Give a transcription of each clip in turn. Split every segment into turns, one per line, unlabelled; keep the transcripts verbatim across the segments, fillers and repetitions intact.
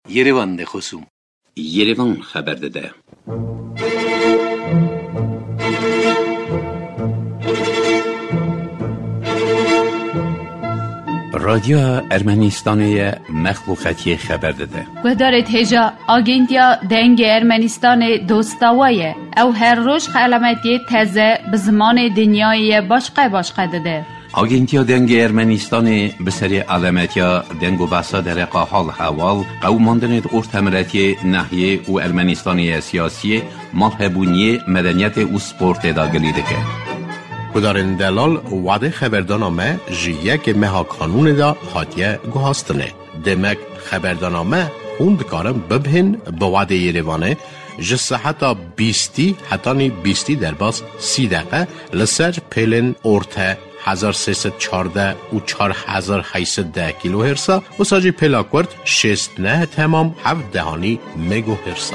Yerevan de خصوم
Yerevan خبر داده. رادیو ارمنستان مخلوقاتی خبر داده.
گذارت هجا آگنتیا دنگ ارمنستان دوستاویه او هر روز علامتی تازه به زمان دنیای باشقه باشقه داده.
آگنتیا دنگ ارمنستان به سری علامتیا دنگ و بحثا در حال حوال قوماندن ارتمرتی ناحیه و ارمنستانی سیاسی مالهبونی مدنیت و سپورت داگلی دکه.
کدارن دلال وعده خبردانامه جیه که مها قانون دا حاتیه گوهاستنه. دمک خبردانامه خوند کارم ببهن به وعده یریوانه جسه حتی بیستی حتی نی بیستی در باز سی دقیقه لسر پیلن ارته هزار سیصد چارده و چار هزار هیصد ده کیلو هرسا و ساجی پیلا کرد شست نه تمام هفت دهانی مگو هرسا.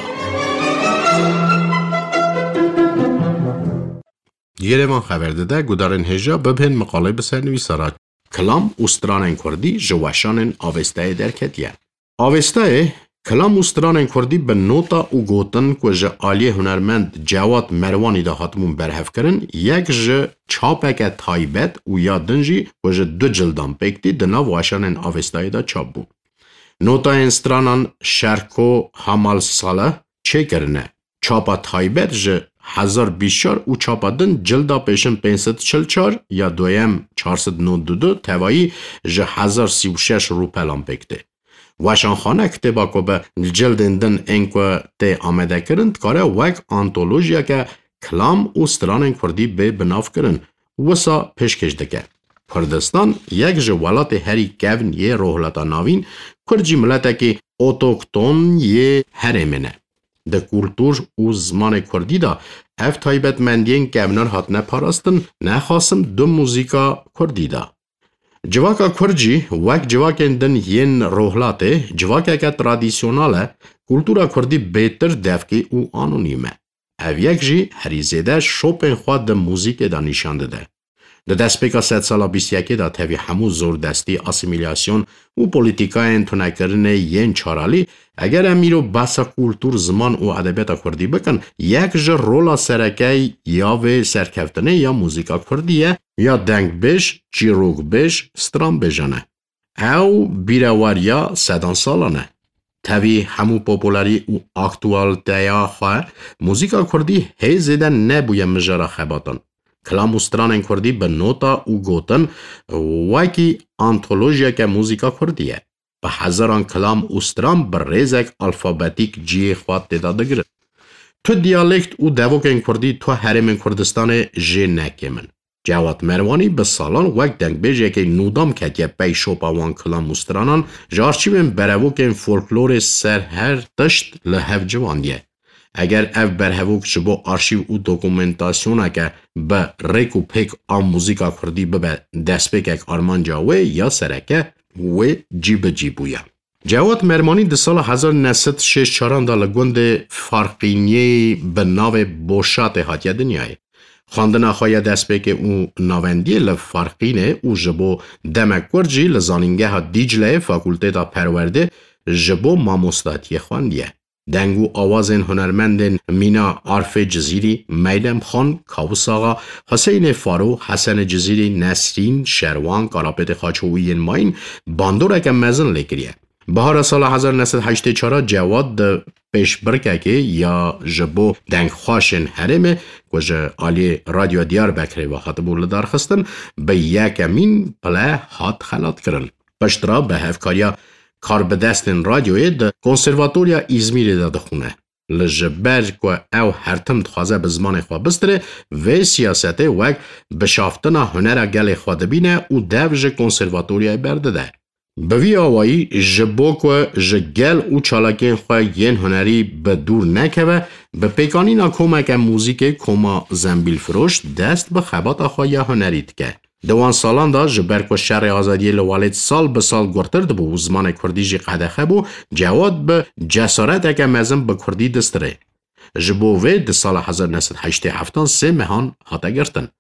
یریوان خبر داده گودارن هجا ببهن مقاله بسر نویسارا کلام استرانن کردی جواشانن آوسته درکتیه. آوسته کلام استرانن کردی به نوتا و گوتن که جه آلی هنرمند جواد مروانی دا هاتمون برهف کرن یک جه چاپک تایبت و یادنجی که جه دو جلدان پکتی دنا واشانن آوسته دا چاپ بو. نوتا انسترانان شرکو حمال ساله چه کرنه؟ چاپا تایبت جه هزار بیشار و چاپادن جلدا پیشن پینصد چل چار یا دویم چهارصد و نود و دو توایی جه هزار سی و شش رو پلان پکته. واشان خانه کتبا که به جلدندن اینکو تی آمده کرند کاره وک آنتولوژیا که کلام و ستران کردی به بناف کرن وسا پیشکش دکه. کردستان یک جوالات هری کون یه روحلتا ناوین کرجی ملتا که اوتوکتون یه هرمنه. ده کلتور و زمان کردی دا اف تایبت مندین کونر هات نپاراستن نخواستم دو موزیکا کردی دا. جواکا کرجی وک جواکن دن ین روحلاته جواکا که ترادیسیوناله کلتورا کردی بهتر دفکی او آنونیمه. او یک جی هریزیده شوپن خواد ده موزیک دا نشانده ده. ده دست بکا ست سالا بیست یکی دا تاوی همو زور دستی اسیمیلیاسیون و پولیتیکای انتونه کرنه ین چارالی اگر امیرو بسا کلتور زمان و ادبیاتا کردی بکن یک جر رولا سرکی یا و سرکفتنه یا موزیکا کردیه یا دنگ بش، چیروگ بش، سترام بجانه او بیرواریا سدان سالانه تاوی همو پوپولاری و اکتوال تایا خواه موزیکا کردی هی زیده نبوی مجرا خباتن کلام استران کردی به نوتا و گوتن وکی آنتولوژیا که موزیکا کردیه به هزاران کلام استران بر ریزک الفابتیک جی خواد داده گرد. تو دیالکت و دوکن کردی تو حرم کردستان جی نکمن. جواد مروانی به سالان وقت دنگ بیجه که نودام که که پی شوپا وان کلام استرانان جارچیبن براوکن فولکلور سر هر تشت لحف جواندیه. اگر اف برهوک شبو آرشیو و دوکومنتاسیونا که به ریک و پیک آم موزیکا کردی به دست بکک آرمان جاوه یا سرکه و جیب جیبویا. جواد مرمانی ده سال هزار و نهصد و شصت و چهار دا لگوند فارقینی به ناو بوشات هاتیه دنیای. خواندن خواهی دست بک او ناوندی لفارقینه او جبو دمکورجی لزانینگه ها دیجله فاکولته دا پرورده جبو ماموستاتی خواندیه. دنگو آوازن هنرمندن مینا عارف جزیری، میلم خان، کاووس آقا، حسین فارو، حسن جزیری، نسرین، شروان، کاراپت خاچویین ماین باندوره که مزن لگریه. بهار سال هزار و نهصد و هشتاد و چهار جواد پیش برکه که یا جبو دنگ خواشن حرمه که آلی رادیو دیار بکری و خاطبو لدار خستن به یک امین پله هات خلات کرن. پشترا به هفکاریا کار به دستن رادیوی ده کنسرواتوریا ایزمیر داده خونه. لجبر که او هرتم دخوازه به زمان خواه بستره و سیاسته وک بشافتنا هنر گل خواه دبینه و دوج کنسرواتوریا برده ده. بوی آوایی جبو که جگل و چالاکین خواه ین هنری به دور نکوه به پیکانینا کمک موزیک کما زنبیل فروش دست به خبات آخواه هنریت که. دوان سالان دا جبر که شر آزادی لوالد سال به سال گرتر دبو و زمان کردی جی قدخه بو جواد به جسارت اکا مزم به کردی دستره. جبو وی ده سال هزار و نهصد و هشتاد و هفت سه مهان هاته گرتن.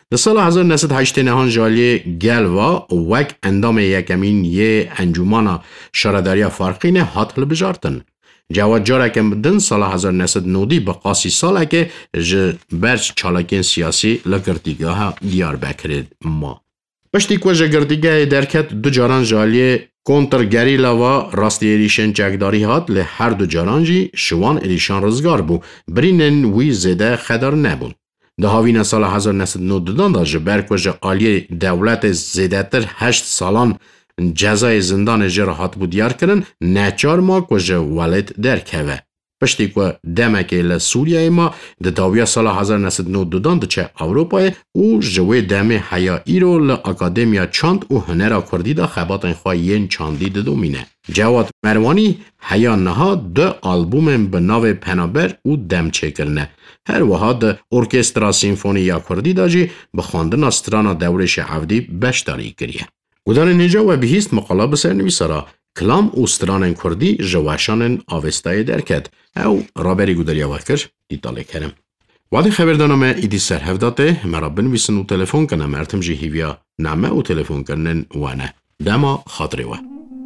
در سال هزار و نهصد و هشت نهان جالی گلوا وک اندام یکمین یه انجمن شهرداری فارقین هات هلبجارتن. جواد جارکم بدن سال هزار و نهصد و نود به قاسی ساله که برچ چالاکین سیاسی لگردیگاه دیار بکرد ما. پشتی که جگردیگاه درکت دو جاران جالی کنتر گریلا و راستی ایریشن جگداری هات له هر دو جاران جی شوان ایریشان رزگار بو برینن وی زده خدر نبون. ده هاوین سال هزار و نهصد و نود دان دا جبر که عالی دولت زده تر هشت سالان جزای زندان جراحات بود دیار کردن نچار ما که ولد درکوه. پشتی که دمکه لسوریه ما ده داویا سال هزار و نهصد و نود دان ده چه اروپای او جوی دم حیایی رو لأکادمیا چاند و هنر کردی دا خباتن خواهین چاندی ده دومینه. جواد مروانی حیا نها ده آلبوم به ناو پنابر او دم چه کرنه. هر وها ده ارکسترا سیمفونی یا کردی دا جی بخواندن استرانا دورش عودی بشتاری کریه. گودان نجا و بهیست مقاله بسر نویسارا کلام اوسترانن کردی جواشانن آوستای درکت او رابری گودریا وکر دیتاله کرم. وادی خبردانم ایدی سر هفداته مرا بنویسن و تلفون کنم ارتم جی هیویا نامه و تلفون کنن وانه دما خاطره و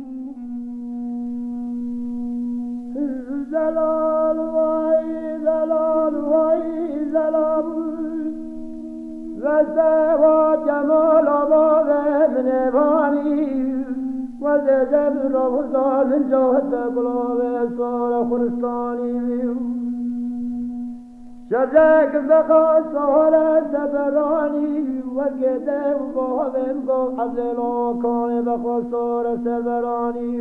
زلال وای زلال وای زلال وزوا جمال آباد من بانی وزجب روزان جهت قلاب سار خرستانی شرک بخوا سار سبرانی وگده و باهم گو عزلا کان بخوا سار سبرانی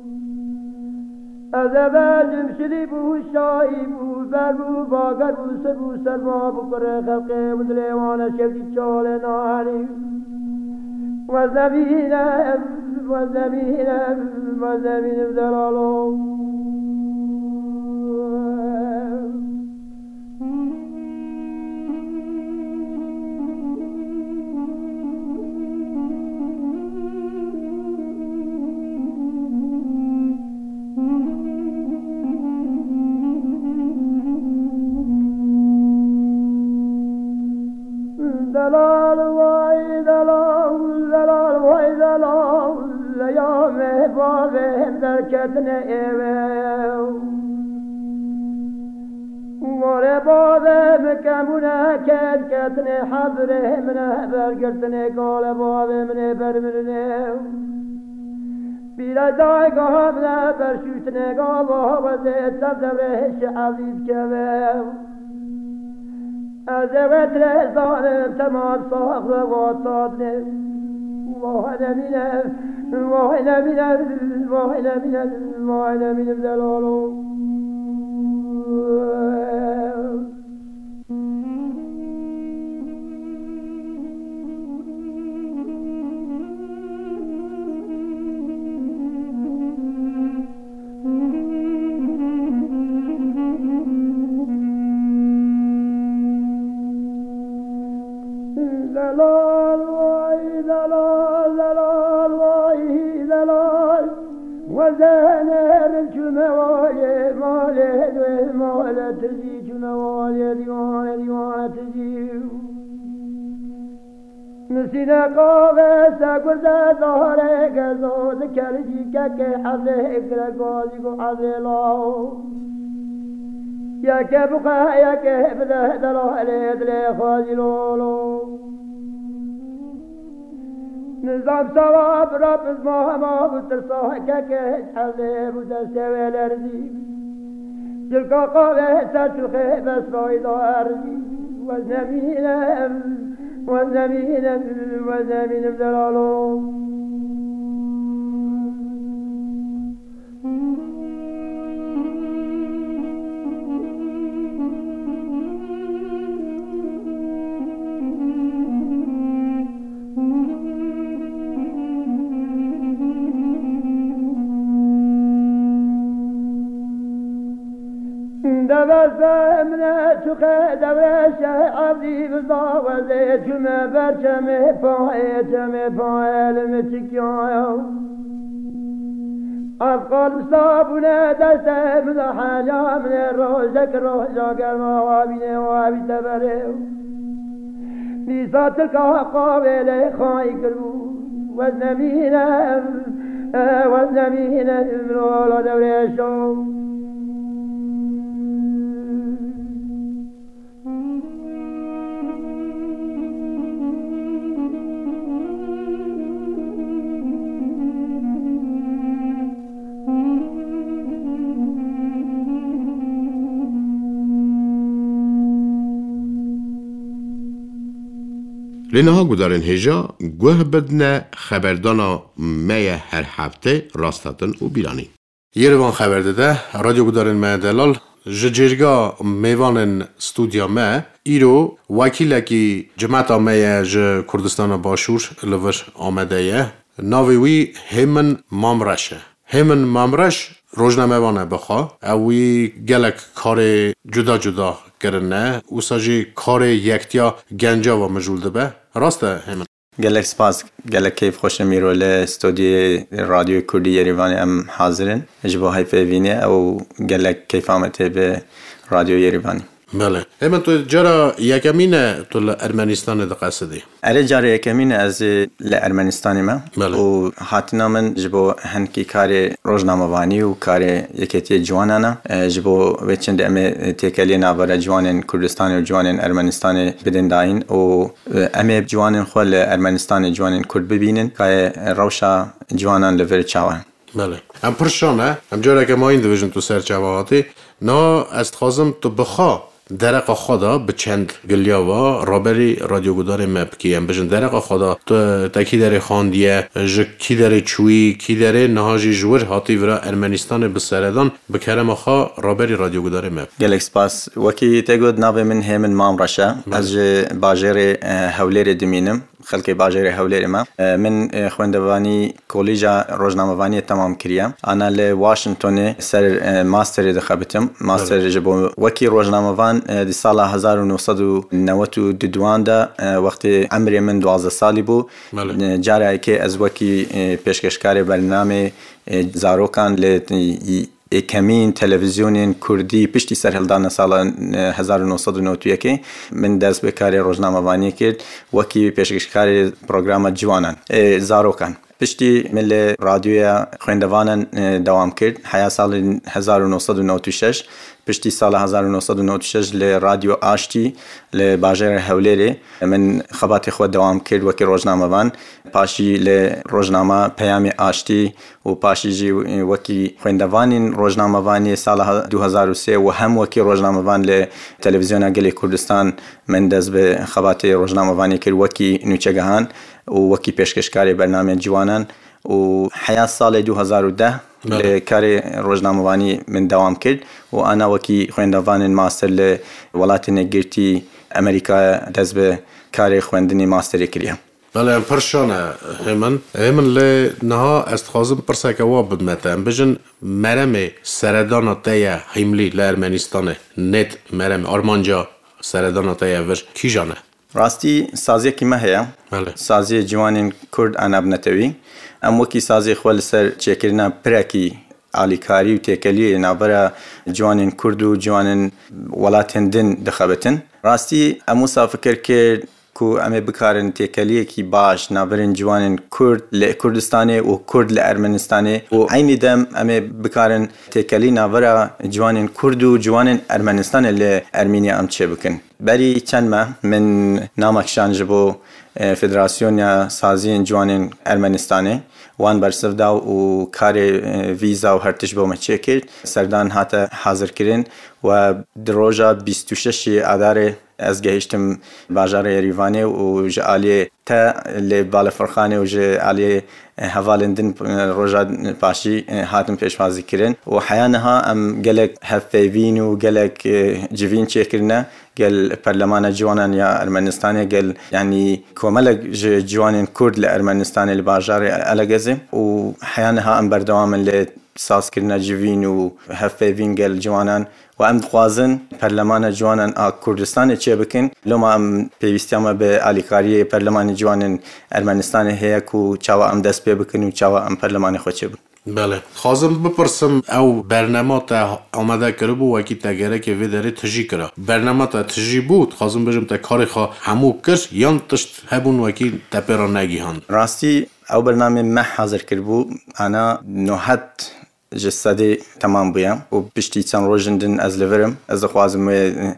از اول شدی بو شایی بو بر بو باگر بو سر بو سر ما بو پر خلقه و دلیوان شدی چال نانی و زمینم و زمینم و زمینم دلالو دلال وای دلال دلال وای دلال لیام باوه در کتن ایوه مور باوه مکمونه کت کتن حضره منه برگرتن کال باوه منه برمرنه بیره دایگاه منه برشوتنه گاه باوه زید تبدوه شعبید که از وتر ظالم تمام صاغر وطادن وانا من وانا من وانا من وانا من دلالو دلال وای دلال دلال وای دلال وزنر جموال مال دو مال تجی جموال دیوان دیوان تجی نسینا قاوه سکرد داره گزود کلجی که حضر اکر گازی کو حضر لاو یا که بقا یا که بده دلال ادل خازی لولو نظام ثواب رب ما ما بترصاك كحله بتسوي الارضي تلك قوه ستخي بس فايد ارضي وزمين وزمين وزمين دلالو دبستمنا تخد وش عبدي بضاوزي جمع برشم فايتم فايل متكيايو أفقال صابنا دستم لحاجة من روزك روزا قرما وابين وابي تبريو
نیزات القابل خای کرو وزنمینم وزنمینم رولا دورشم
لنها گودارن هجا گوه بدنه خبردانا میه هر هفته راستاتن و بیرانی. یروان خبر داده رادیو گودارن میه دلال جرگا میوانن استودیا میه ایرو وکیل کی جماعت میه ج کردستان باشور لور آمده یه ناویوی همن مامرشه. همن مامرش روزنامه وانه بخوا اوی گلک کار جدا جدا کرنه و ساجی کار یکتیا گنجا و مجول به راسته همین
گلک سپاس گلک کیف خوش میرو ل استودیو رادیو کردی یریوان ام حاضرن اجبا های فیوینه او گلک کیف آمده به رادیو یریوانی
بله همین تو جرا یکمینه تو لارمنستان دقیقه
اره جاره یکمینه از لارمنستان ما
بله.
و حتنا من جبو هنکی کار روزنامه‌وانی و کار یکیتی جوانانه جبو وچند ام تکلی نابر جوانن کردستان و جوانن ارمنستان بدن داین و ام جوانن خال ارمنستان جوانن کرد ببینن که روشا جوانان لور چاوان
بله ام پرشانه ام جاره که ما این دویژن تو سر چاواتی نا است خازم تو بخوا درق خدا به چند گلیاوا رابری رادیو گودار مپ کیم بجن درق خدا تو تکی در خاندیه ج کی در چوی کی در نهاجی جور هاتی ورا ارمنستان به سردان به کرم خا رابری رادیو گودار مپ
گلکس پاس وکی تگود ناو من همن مام رشا از باجر هولیر دمینم خلق باجر هولیر ما من خوندوانی کالج روزنامه‌وانی تمام کردم انا ل واشنگتن سر ماستر دخبتم ماستر جبو وکی روزنامه‌وان دی سال هزار و نهصد و نود و دو دا وقت عمر من دوازده سالی بو جاره که از وکی پیشکشکار برنامه زاروکان ل کمین تلویزیون کردی پشتی سر هلدان سال هزار و نهصد و نود و یک من دست به کار روزنامه‌وانی کرد وکی پیشکشکار پروگرام جوانان زاروکان پشتی مل رادیو خوندوانان دوام کرد حیا سال هزار و نهصد و نود و شش پشتی سال هزار و نهصد و نود و شش ل رادیو آشتی ل باجر هولری من خبات خود دوام کرد وکی روزنامه‌وان پاشی ل روزنامه پیام آشتی و پاشی جی وکی خوندوانین روزنامه‌وانی سال دو هزار و سه و هم وکی روزنامه‌وان ل تلویزیون گلی کردستان من دست به خبات روزنامه‌وانی کرد وکی نوچگهان و وکی پیشکشکار برنامه جوانان و حیا سال دو هزار و ده لکار روزنامه‌وانی من دوام کرد و انا وکی خوندوان ماستر ل ولایت نگرتی امریکا دست به کار خوندنی ماستری کردم.
بله پرشانه همین همین ل نها استخازم پرسک واب بدمتم بجن مرم سردان تایا هیملی لارمنستان نت مرم آرمانجا سردان تایا وش کی جانه
راستی سازی کی مهیا سازی جوانین کرد اناب نتوی ام وکی سازی خول سر چکرنا پرکی علیکاری و تکلی نابرا جوانین کرد و جوانین ولایتن دن دخبتن راستی امو فکر که کو ام بکارن تکلی کی باش نابرن جوانین کرد ل کردستان و کرد ل ارمنستان و عین دم ام بکارن تکلی نابرا جوانین کرد و جوانین ارمنستان ل ارمنیا ام چه بکن بری چند ماه من نامکشان جبو فدراسیون سازی جوانین ارمنستانی وان برسفدا و کار ویزا و هرتش با مچه کرد سردان هات حاضر کردن و دروجا بیست و شش اداره از گهشتم باجار یریوانی و جالی تا لبال فرخانه و جالی حوالندن روجا پاشی هاتم پیشوازی کردن و حیانها ام گلک هفیوین و گلک جوین چه کردن قال برلمان جوانان يا أرمنستان قال يعني كوملك جوانين كرد لأرمنستان الباجار ألغزي وحيانها أم بردوام اللي سازکردنا جوین و هەفپێوین گەل جوانان و ئەم دخوازن پەرلەمانە جوانان ئا کوردستانê چێ bikin لۆما ئەم پێویستیامە بە ئالیکاریە پەرلەمانی جوانن ئەرمەنیستانê هەیە و چاوە ئەم دەست پێ بکن و چاوە ئەم پەرلەمانی خۆ چێ بکن.
بله خازم بپرسم او برنامه تا آماده کرده بود و اکی تگره که وی داره تجی کرده برنامه تا تجی بود خازم بجم تا کاری خواه همو کش یان تشت هبون و اکی تپیرا نگی هند
راستی او برنامه ما حاضر کرده بود انا نوحت جسدی تمام بیم و بشتی چند روزندن از لورم از خوازم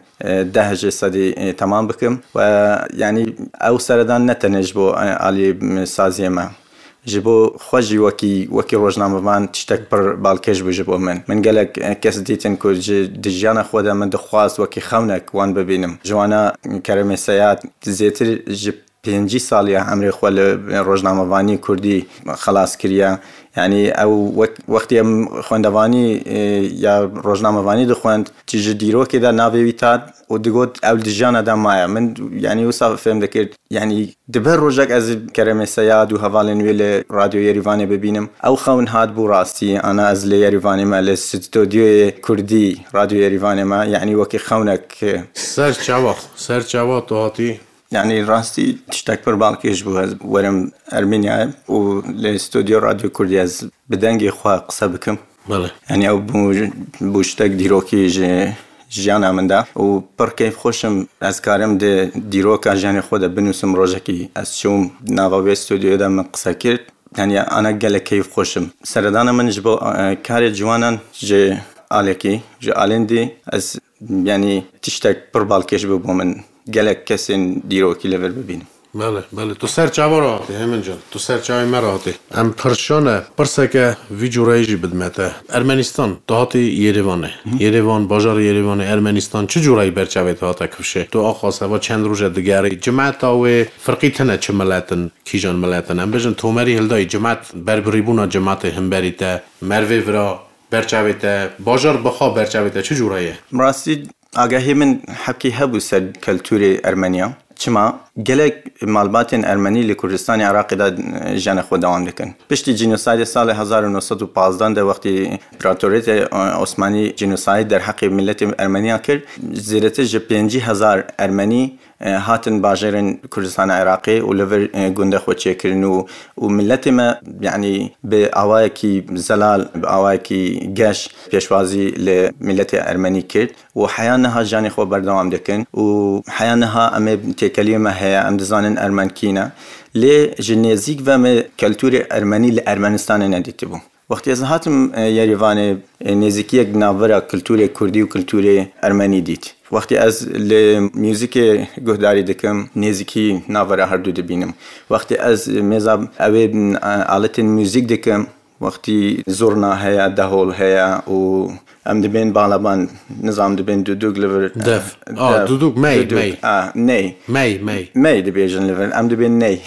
ده جسدی تمام بکم و یعنی او سردان نتنج بو علی سازی ما جبو خوجي وكي وكي روجنامه مان تشتك بر بالكش بجبو من من قالك كاس ديتن كو دجانا خودا من دخواس وكي خونك وان ببينم جوانا كرمي سيات زيتر جب پێنجی ساڵیە ئەمرێ خۆ لە ڕۆژنامەوانی کوردی خلاص کردە یعنی ئەو وەختی ئەم خوێندەوانی یا ڕۆژنامەوانی دەخوێند تیژە دیرۆکێدا ناوێوی تات و دەگوت ئەو دژیانەدا مایە من یعنی وسا فێم دەکرد یعنی دەبەر ڕۆژێک ئەز کەرەمێ سەیاد و هەواڵێ نوێ لە رادیۆ یێریڤانێ ببینم ئەو خەون هات بوو ڕاستی ئەنا ئەز لە یێریڤانێمە لە ستۆدیۆی کوردی رادیۆ یێریڤانێمە یعنی وەکی خەونێک
سەر چاوە سەر چاوە تۆ هاتی
يعني راستي تشتاك بر بالكيش بو ورم أرمينيا و لاستوديو راديو كردي از بدنجي خوا قصة بكم
بله
يعني او بوشتاك ديروكي جي جانا من دا و پر كيف خوشم از كارم دي ديروكا جاني خودا بنوسم روجكي از شوم ناوا استوديو دا من قصة كرت يعني انا قال كيف خوشم سردانا من جبو كاري جوانان جي آلكي جي آلندي از يعني تشتاك بر بالكيش بو من گلک کسین دیروکی لور ببینیم.
بله بله تو سر چاوا راهاتی همین جان تو سر چاوی ما راهاتی ام پرشانه پرسه که وی جورایجی بدمته ارمنستان دهاتی یریوانه یریوان بازار یریوانه ارمنستان چه جورایی برچاوی دهاتا کفشه تو آخواسته و چند روزه دیگری جماعت و فرقی تنه چه ملتن کیجان ملتن ام بجن تومری هلدای جماعت بربریبونا جماعت هم بریته مروی ورا برچاویته بازار بخوا برچاویته چه جورایه
مراستی آگاهی من حکی هبو سر کلتوری ارمنیا چما گلک مالباتین ارمنی لکردستان عراقی دا جان خود دوام دکن پشتی جنوساید سال هزار و نهصد و پانزده در وقتی امپراتوریت عثمانی جنوساید در حق ملت ارمنیا کرد زیرته ج پنجی هزار ارمنی هاتن باجرن کردستان عراقی و لور گنده خود چه کردن و ملت ما یعنی به آوای کی زلال به آوای کی گش پیشوازی لملت ارمنی کرد و حیانها جان خود بردوام دکن و حیانها ام تکلیمه هیا ام دزانن ارمن کینا لی جنزیک و م کلتور ارمنی لارمنستان ندیده بو وقتی از هاتم یریوان نزیکی یک ناوره کلتور کردی و کلتور ارمنی دید وقتی از لمیوزیک گهداری دکم نزیکی ناوره هر دو دبینم وقتی از میزاب اوی آلت موزیک دکم وقتی زورنا هیا دهول هیا و ام دبین بالابان نظام دبین دودوگ لور
دف آه دودوگ می می
آه نی
می می
می دبیجن لور ام دبین نی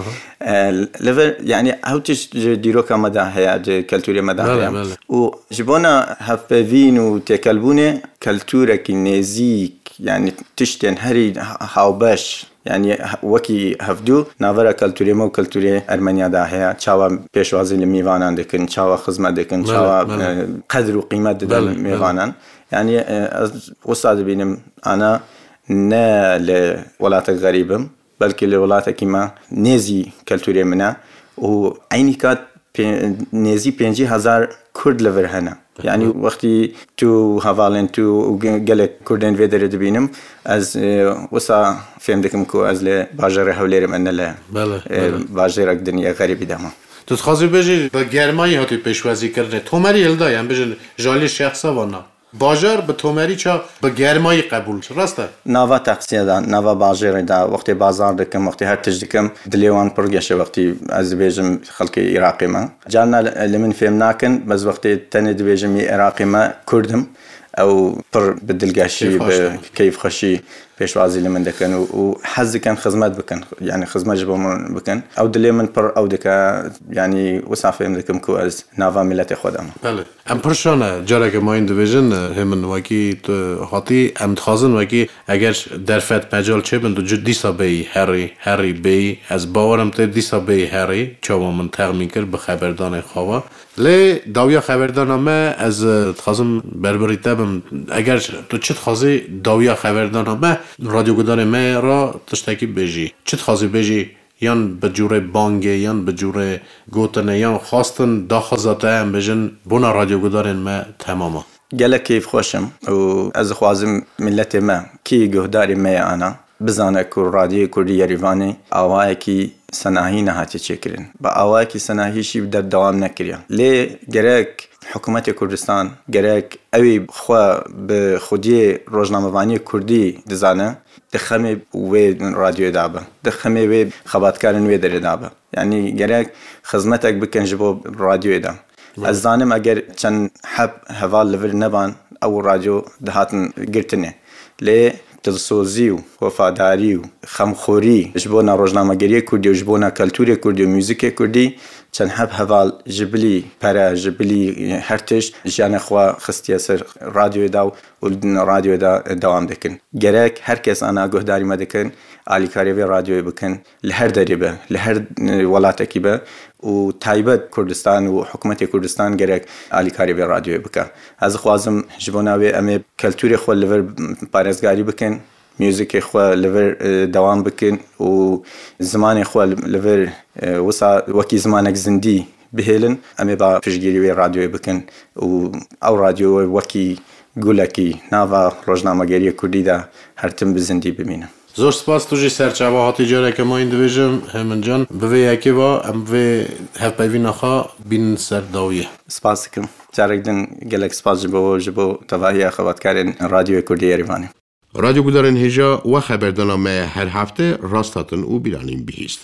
لور يعني هوتش ديروكا مدى هي كالتوريا مدى هي وجبونا هفبين وتكلبونه كالتورا كنيزيك يعني تشتن هري هاوباش يعني وكي هفدو نافرا كالتوريا مو كالتوريا أرمنيا دا هي تشاوا بيشوازي لميوانان دكن تشاوا خدمة دكن تشاوا قدر وقيمة دكن ميوانان يعني أستاذ بينم أنا نا لولات غريبة بلکه لولاته که ما نزی کلتوری منه و عینی کات نزی پنجی هزار کرد لور هنه یعنی وقتی تو حوالن تو گله کردن ویدر دبینم از وسا فهم دکم کو از ل باجر حولیر من له باجر دنیا غریبی دام
تو تخوازی بجی با گرمایی هاتی پیشوازی کرده تومری هلدایم بجن جالی شخصا وانا باجر به تومری چا به گرمایی قبول راسته
نوا تقصیه دا نوا باجر دا وقتی بازار دکم وقتی هر تج دکم دلیوان پرگشه وقتی از بیجم خلق عراقی ما جالنا لمن فهم ناکن بس وقتی تنی بیجم عراقی ما کردم او پر بدلگشی به کیف خشی پێشوازی لە من دەکەن و حەز دەکەن خزمەت بکەن یعنی خزمەتش بۆ من بکەن ئەو دلێ من پڕ ئەو دەکە ینی وسا فێم دەکەم کو ئەس ناوا میلەتی خۆدەمە
ئەم پرشانە جارێکە ماین دەبێژن هێمن وەکی هاتی ئەم دخوازن وەکی ئەگەر دەرفەت پەجال چێ بن دوجد دیسا بێی هەری هەری بێی ئەس باوەرم تێ دیسا بێی هەری چاوە من تەغمین کرد بە خەبەردانەی خاوە لێ داویا خەبەردانەمە ئەز دخوازم بەربەریتە بم ئەگەر تو چ دخوازی داویا خەبەردانەمە رادیۆگودارێ me را tiştekî bêjî çi dixwazî bêjî yan bi cûrê bangê yan bi cûrê gotinê yan xwastin daxwaza te em bêjin bûna radyogudarên me temama
gelek keyf xweşim û ez dixwazim milletê me kî guhdarê me ye ana bizane ku radyoyê Kurdî Yerîvanê awayekî senahî nehatiye çêkirin bi awayekî senahî jî berdewam nekiriye lê gerek حکومت کردستان گرک اوی خو به خودی روزنامه‌وانی کردی دزانه دخمه و رادیو دابه دخمه و خبرکارن و در دابه یعنی گرک خدمتک بکن جبو رادیو دا از زانم اگر چند حب حوال لور نبان او رادیو دهاتن گرتنه لی دلسوزی و وفاداری و خمخوری جبونا روزنامه‌گری کردی و جبونا کلتور کردی و موزیک کردی چند حب حوال جبلی پره جبلی هرتش جان خوا خستی سر رادیو دا و رادیو دا دوام دکن گرک هر کس آن آگاهداری مدکن آلیکاری و رادیو بکن لهر دریبه لهر ولاتکی به و تایبت کردستان و حکومت کردستان گرک آلیکاری و رادیو بکن از خوازم جبوناوی امی کلتور خو لور پارێزگاری بکن میوزیک خو لور دوام بکن و زمان خو لور وسا وکی زمانک زندی بهلن امی با پشگیری و رادیو بکن و او رادیو وکی گولکی ناوا روزنامه‌گری کردی دا هر تم بزندی ببینم
زۆر سپاس توژی سەرچاوە هاتی جارێکە ماین دەبێژم هێمنجان بڤێ یەکێوە ئەم بڤێ هەفپەیڤینەخوا بین سەر داویە
سپاس دکەم جارێکدن gelek سپاس ji bo ji bo tevahiya xebatkarên Radyoya Kurdî Yerîvanê
Radyogudarên hêja we xeberdana me her hefte rast hatin û bîranîn bihîst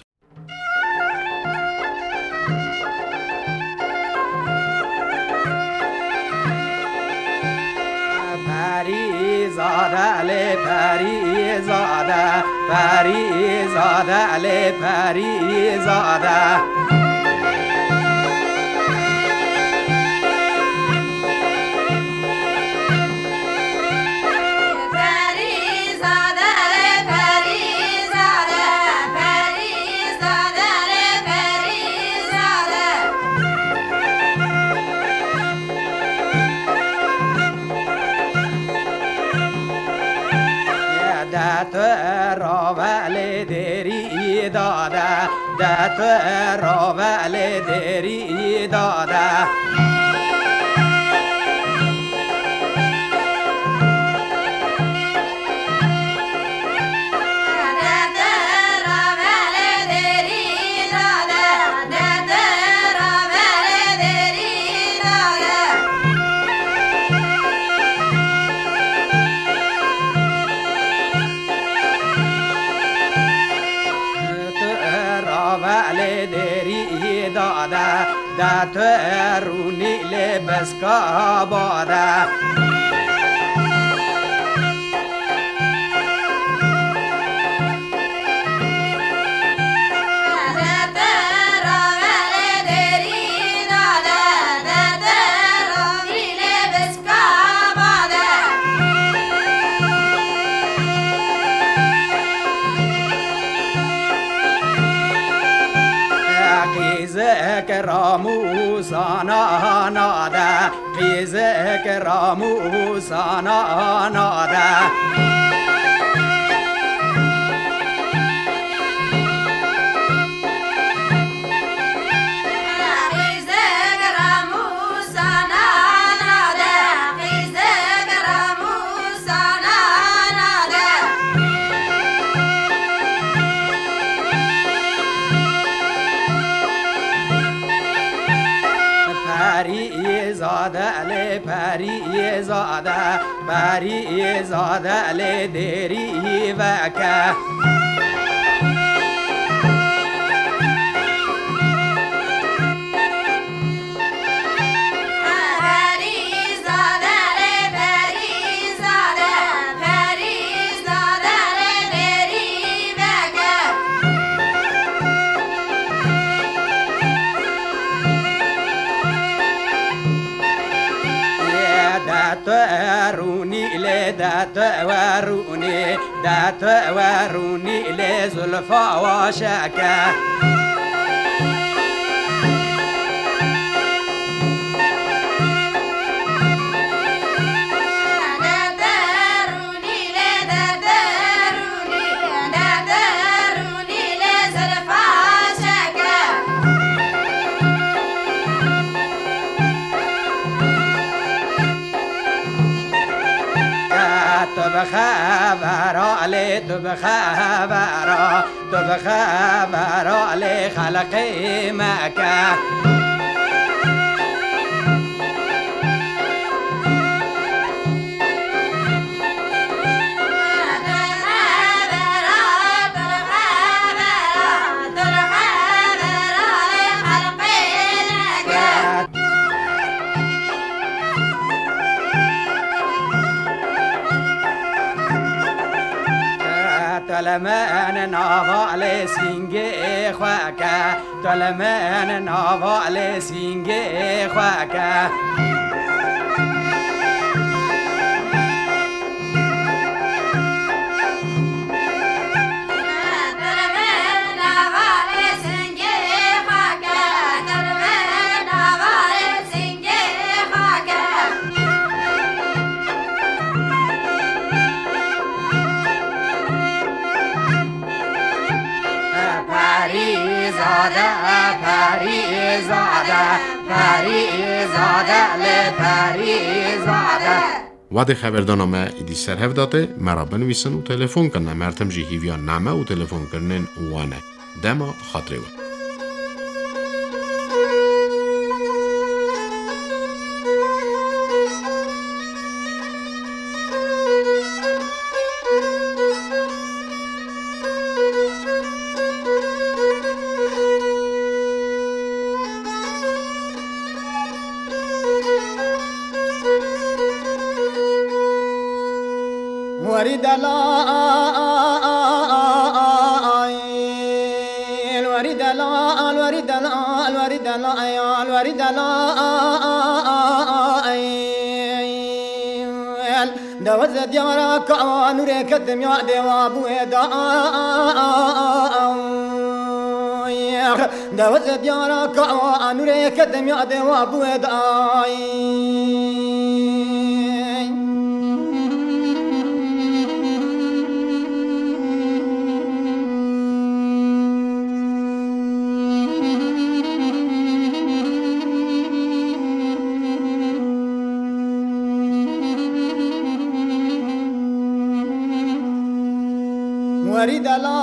زاده علی پری زاده پری زاده علی پری زاده راوله دری داده دت راوله دری داده دت رونی لبس کاباده راموسانا ناده قیزک راموسانا ناده پری زاده پری زاده لی دری وکه
پری زاده لی پری زاده پری زاده
توروني لدا توروني دا توروني لزلفا وشكا تبخبر علي تبخبر تبخبر علي خلقي مكة تلمن نوال سینگه خواکه تلمن نوال سینگه خواکه
وقتی خبردانامه ایدی سرهف داده مرا بنویسن و تلفن کنن مرتم جی هیویان نامه و تلفن کنن وانه دما خاطره و
ورد لا الورد لا الورد لا الورد لا الورد لا دوز ديارك ونورك دميا دوا بودا دوز ديارك ونورك دميا دوا بودا ورد لا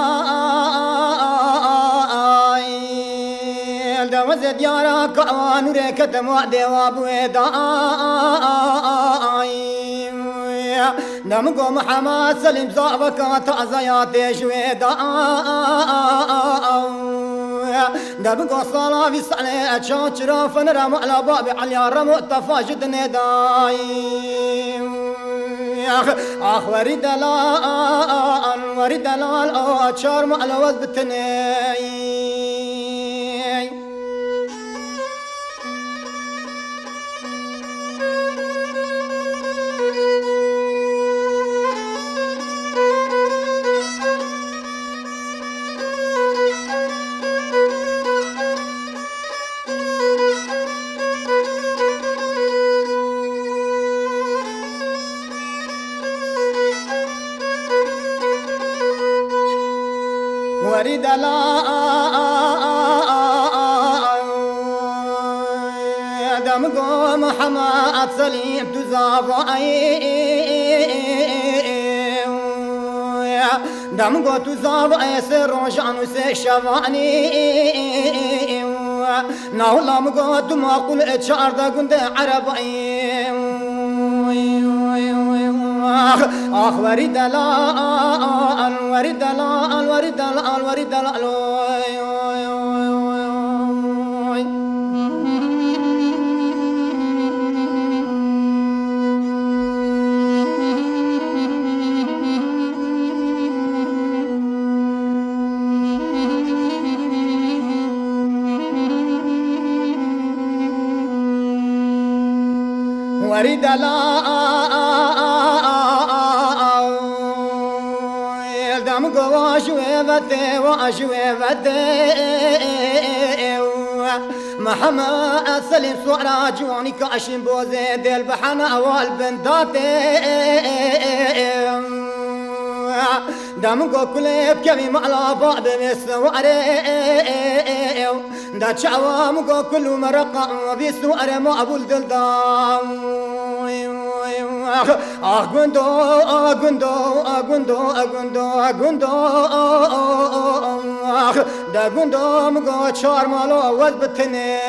دوز ديارك ونورك دموا دوا بودا نمقو محمد سليم صعبك تعزيات شويدا نمقو صلاة في صلاة شاكرا فنرم على باب عليا رمو تفاجد نداي اخ ورد لا ورد لا اشار مع الوز بتني ورد لا دمقو محمد سليم تزافعي دمقو تزافعي سر جانو سيشفاني ناولا مقو دماغ الاتشار دا قند عربي اخ ورد لا الورد لا الورد لا الورد لا وريد لا دم قواش ويبتي واش ويبتي محمد سليم صورة جواني كاشين بوزي ديل بحنا والبنداتي دامو كليب كمي معلا بعض بسواري دا تشعوام كل مرقة بسواري ما أبو الدلدام أغندو أغندو أغندو أغندو أغندو دا غندو مگو چار مالو ود بتنی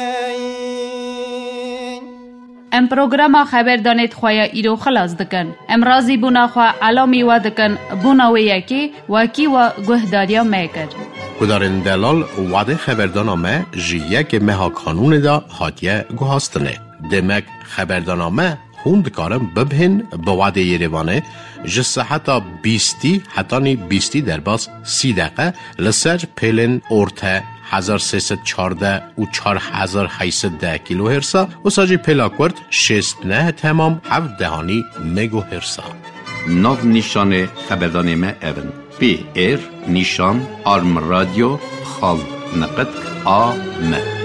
ام پروگراما خبردانیت خواه ایرو خلاص دکن. ام رازی بونا خواه علامی و دکن بونا و یکی وکی و گهداریا میکر.
گدارن دلال وعده خبردانامه جیه که مها کانون دا هاتیه گوهاستنه. دمک خبردانامه خوند کارم ببهن به وعده یریوانه جسه حتی بیستی حتی نی بیستی در باز سی دقیقه لسر پیلن ارته هزار سیصد چارده و چار هزار هیصد ده کیلو هرسا و ساجی پلاکورد شست نه تمام هفت دهانی مگو هرسا.
ناو نیشان خبردانیمه اون پی ایر نیشان آرم رادیو خال نقد آ م